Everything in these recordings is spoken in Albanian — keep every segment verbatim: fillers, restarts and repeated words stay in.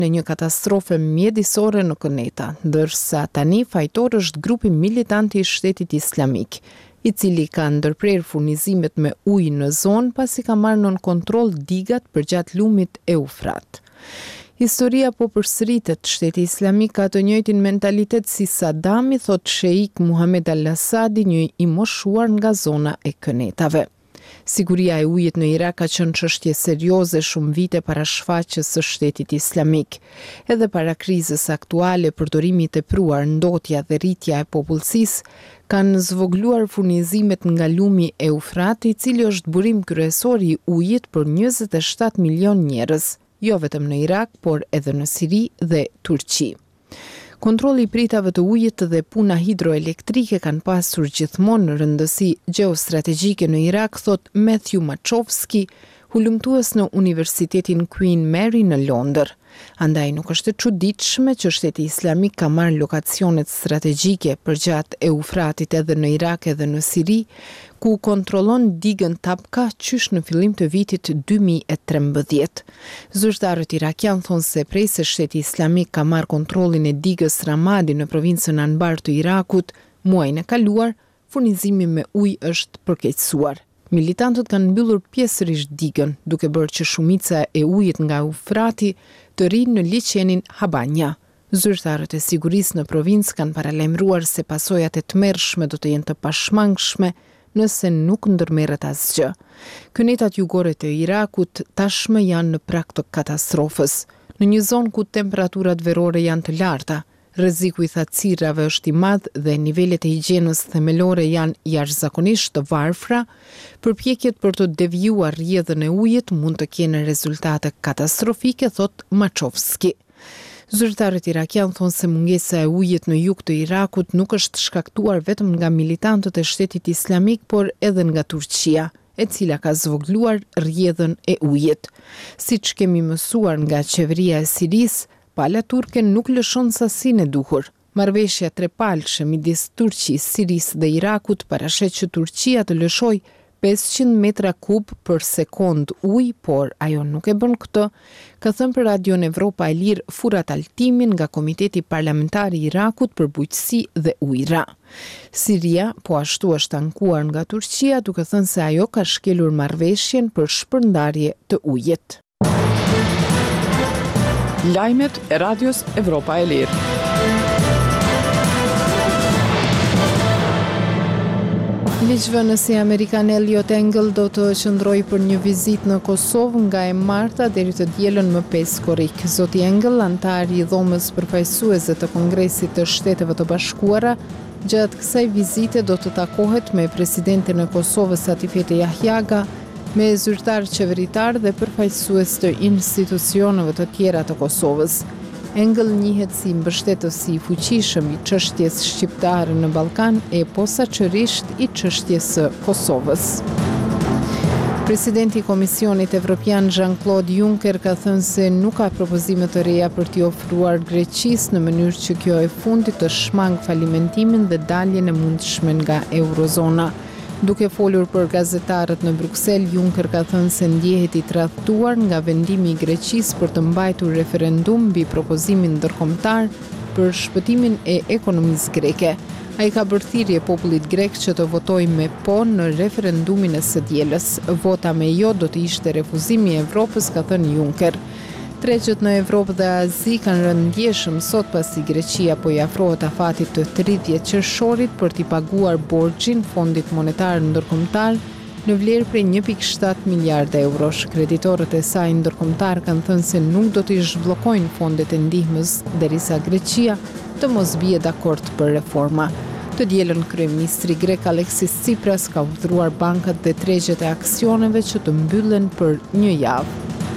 në një katastrofe mjedisore në Këneta, ndërsa tani fajtor është grupi militant i Shtetit Islamik, i cili ka ndërprer furnizimet me ujë në zonë pasi ka marrë nën kontroll digat përgjatë lumit Eufrat. Historia po përsëritet. Shteti Islamik ka të njëjtin mentalitet si Sadami, thot Sheikh Muhammad al-Asadi, një i moshuar nga zona e Kënetave. Siguria e ujit në Irak ka qenë çështje serioze shumë vite para shfaqjes së Shtetit Islamik. Edhe para krizës aktuale, përdorimi i tepruar, ndotja dhe rritja e popullsisë kanë zvogluar furnizimet nga lumi Eufrat, i cili është burim kryesor i ujit për njëzet e shtatë milion njerëz, jo vetëm në Irak, por edhe në Siri dhe Turqi. Kontrolli i pritave të ujit dhe puna hidroelektrike kanë pasur gjithmonë rëndësi gjeostrategjike në Irak, thot Matthew Machovski, hulumtues në Universitetin Queen Mary në Londër. Andaj nuk është e çuditshme që Shteti Islamik ka marrë lokacionet strategjike përgjatë Eufratit edhe në Irak edhe në Siri, ku kontrollon digën Tabqa qysh në fillim të vitit dy mijë e trembëdhjetë. Zyrtarët irakian thonë se prej se Shteti Islamik ka marrë kontrollin e digës Ramadi në provincën Anbar të Irakut, muajin e kaluar, furnizimi me ujë është përkeqësuar. Militantët kanë mbyllur pjesërisht digën, duke bërë që shumica e ujit nga Eufrati të rinë në liçenin Habanja. Zyrtarët e sigurisë në provincë kanë paralajmëruar se pasojat e tmerrshme do të jenë të pashmangshme nëse nuk ndërmerret asgjë. Kënetat jugore të Irakut tashmë janë në prag të katastrofës. Në një zonë ku temperaturat verore janë të larta, rreziku i thatësirave është i madh dhe nivelet e higjienës themelore janë jashtëzakonisht të varfra, përpjekjet për të devijuar rrjedhën e ujit mund të kenë rezultate katastrofike, thot Machovski. Zyrtarët irakian thonë se mungesa e ujit në jug të Irakut nuk është shkaktuar vetëm nga militantët e Shtetit Islamik, por edhe nga Turqia, e cila ka zvogluar rrjedhën e ujit. Siç kemi mësuar nga qeveria e Sirisë, pala turke nuk lëshon sasinë e duhur. Marrëveshja trepalëshe midis Turqisë, Sirisë dhe Irakut parashet që Turqia të lëshoj pesëqind metra kub për sekond ujë, por ajo nuk e bën këtë, ka thënë për Radion Evropa e Lirë Furat Altimin nga Komiteti Parlamentar i Irakut për Bujqësi dhe Ujëra. Siria po ashtu është ankuar nga Turqia, duke thënë se ajo ka shkelur marrëveshjen për shpërndarje të ujit. Lajmet e Radios Evropa e Lirë. Ligjvënësi amerikan Elliot Engel do të qëndrojë për një vizitë në Kosovë nga e marta deri të dielën më pesë korrik. Zoti Engel, antar i dhomës përfaqësuese të Kongresit të Shteteve të Bashkuara, gjatë kësaj vizite do të takohet me presidentin e Kosovës Atifete Jahjaga, me zyrtar qeveritar dhe përfaqësues të institucioneve të tjera të Kosovës. Engel njihet si mbështetës i fuqishëm i çështjes shqiptare në Ballkan e posaçërisht i çështjes së Kosovës. Presidenti i Komisionit Evropian Jean-Claude Juncker ka thënë se nuk ka propozime të reja për t'i ofruar Greqisë në mënyrë që kjo e fundit të shmang falimentimin dhe daljen e mundshme nga eurozona. Duke folur për gazetarët në Bruksel, Juncker ka thënë se ndjehet i tradhtuar nga vendimi i Greqisë për të mbajtur referendum mbi propozimin ndërkombëtar për shpëtimin e ekonomisë greke. Ai ka bërë thirrje popullit grek që të votojë me po në referendumin e së dielës. Vota me jo do të ishte refuzimi i Evropës, ka thënë Juncker. Tregjet në Evropë dhe Azi kanë rënë ndjeshëm sot pasi Greqia po i afrohet afatit të tridhjetë qershorit për t'i paguar borxhin Fondit Monetar Ndërkombëtar në vlerë prej një pikë shtatë miliardë eurosh. Kreditorët e saj ndërkombëtar kanë thënë se nuk do t'i zhbllokojnë fondet e ndihmës derisa Greqia të mos bie dakord për reforma. Të dielën kryeministri grek Alexis Tsipras ka urdhëruar bankat dhe tregjet e aksioneve që të mbyllen për një javë.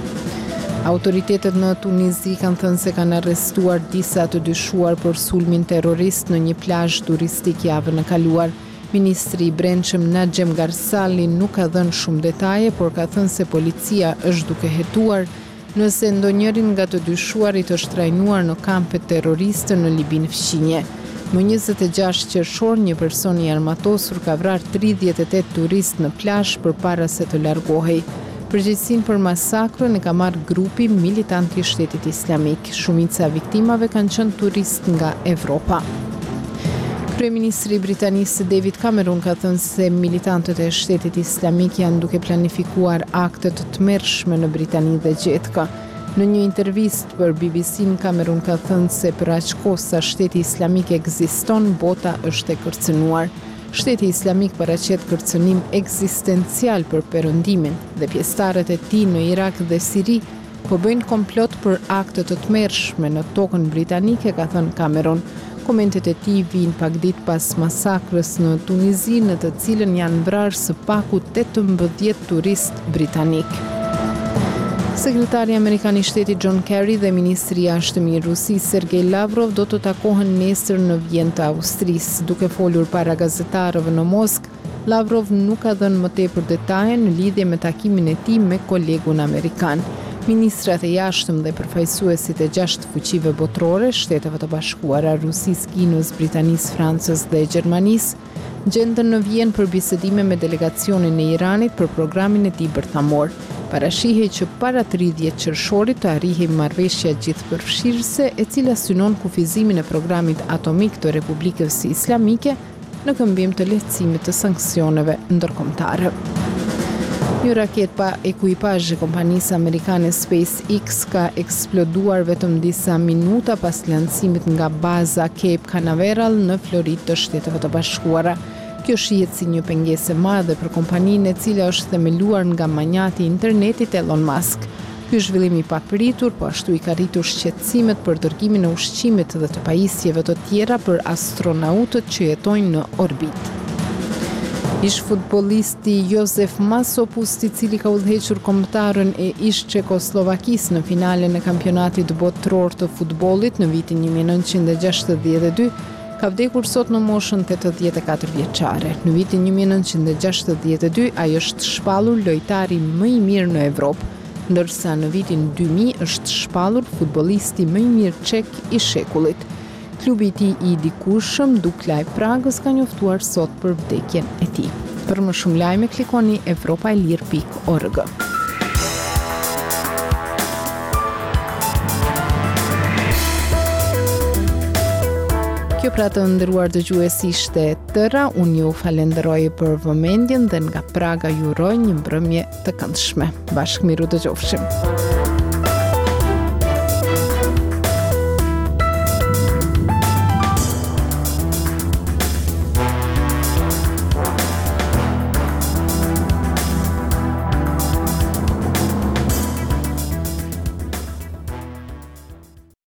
Autoritetet në Tunizi kanë thënë se kanë arrestuar disa të dyshuar për sulmin terrorist në një plazh turistik javën e kaluar. Ministri i Brendshëm Najem Garsali nuk ka dhënë shumë detaje, por ka thënë se policia është duke hetuar nëse ndonjërin nga të dyshuarit është trajnuar në kampe terroriste në Libin fqinje. Më njëzet e gjashtë qershor, një person i armatosur ka vrarë tridhjetë e tetë turistë në plazh përpara se të largohej. Përgjegjësinë për masakrën e ka marrë grupi militant i Shtetit Islamik. Shumica e viktimave kanë qenë turistë nga Evropa. Kryeministri i Britanisë David Cameron ka thënë se militantët e Shtetit Islamik janë duke planifikuar akte të tmerrshme në Britani dhe Gjetka. Në një intervistë për B B C-n, Cameron ka thënë se për aq kohë sa Shteti Islamik ekziston, bota është e kërcënuar. Shteti Islamik paraqet kërcënim ekzistencial për Perëndimin dhe pjesëtarët e tij në Irak dhe Siri po bëjnë komplot për akte të tmerrshme në tokën britanike, ka thënë Cameron. Komentet e tij vijnë pak ditë pas masakrës në Tunizi, në të cilën janë vrarë së paku tetëmbëdhjetë turistë britanik. Sekretari Amerikan i Shtetit John Kerry dhe ministri i jashtëm i Rusisë Sergej Lavrov do të takohen nesër në Vjenë të Austrisë. Duke folur para gazetarëve në Moskë, Lavrov nuk ka dhënë më tepër detaje në lidhje me takimin e tij me kolegun amerikan. Ministrat e jashtëm dhe përfaqësuesit e gjashtë fuqive botërore, Shteteve të Bashkuara, Rusisë, Kinës, Britanisë, Francës dhe Gjermanisë, gjenden në Vjenë për bisedime me delegacionin e Iranit për programin e tij bërthamor. Parashihej që para tridhjetë qershorit të arrijë marrëveshja gjithëpërfshirëse e cila synon kufizimin e programit atomik të Republikës Islamike në këmbim të lehtësimit të sanksioneve ndërkombëtare. Një raket pa ekuipazh e kompanisë amerikane SpaceX ka eksploduar vetëm disa minuta pas lancimit nga baza Cape Canaveral në Floridë të Shteteve të Bashkuara. Kjo shihet si një pengesë e madhe për kompaninë e cila është themeluar nga manjati i internetit Elon Musk. Ky zhvillim i papritur, po ashtu i ka rritur shqetësimet për dërgimin e ushqimit dhe të pajisjeve të tjera për astronautët që jetojnë në orbit. Ish futbollisti Josef Masopust, i cili ka udhëhequr kombëtarën e ish Çekoslovakisë në finalen e kampionatit botëror të futbollit në vitin një mijë e nëntëqind e gjashtëdhjetë e dy, ka vdekur sot në moshën tetëdhjetë e katër vjeçare. Në vitin një mijë e nëntëqind e gjashtëdhjetë e dy, ai është shpallur lojtari më i mirë në Evropë, ndërsa në vitin dy mijë është shpallur futbollisti më i mirë çek i shekullit. Klubi i tij i dikurshëm, Dukla e Pragës, ka njoftuar sot për vdekjen e tij. Për më shumë lajme klikoni evropaelir pikë org. Kjo pra të nderuar dëgjues ishte tëra, unë ju falenderoj për vëmendjen dhe nga Praga ju uroj një mbrëmje të këndshme. Bashkë miru dëgjofshim.